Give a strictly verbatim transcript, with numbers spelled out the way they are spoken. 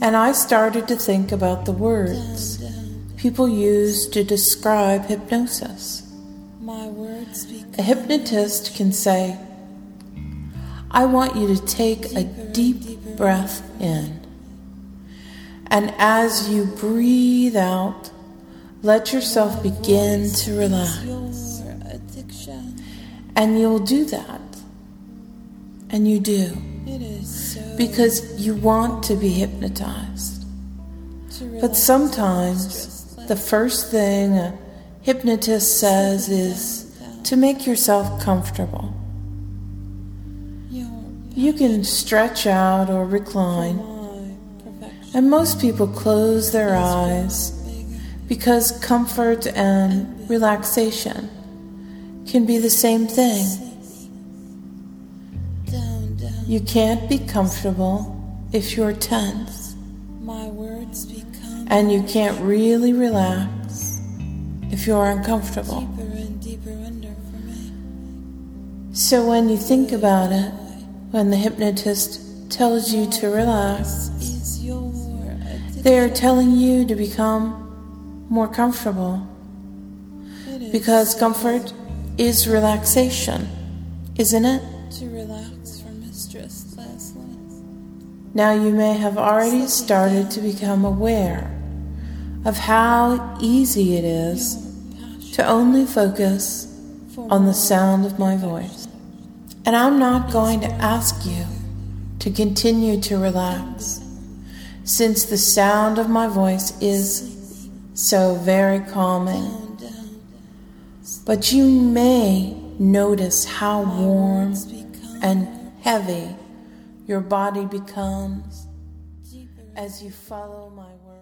And I started to think about the words people use to describe hypnosis. A hypnotist can say, I want you to take a deep breath in. And as you breathe out, let yourself begin to relax. And you'll do that. And you do. Because you want to be hypnotized. But sometimes the first thing a hypnotist says is to make yourself comfortable. You can stretch out or recline, and most people close their eyes because comfort and relaxation can be the same thing. You can't be comfortable if you're tense, and you can't really relax if you're uncomfortable. So when you think about it, when the hypnotist tells you to relax, they are telling you to become more comfortable, because comfort is relaxation, isn't it? To relax from stress last night. Now you may have already started to become aware of how easy it is to only focus on the sound of my voice. And I'm not going to ask you to continue to relax, since the sound of my voice is so very calming. But you may notice how warm and heavy your body becomes as you follow my words.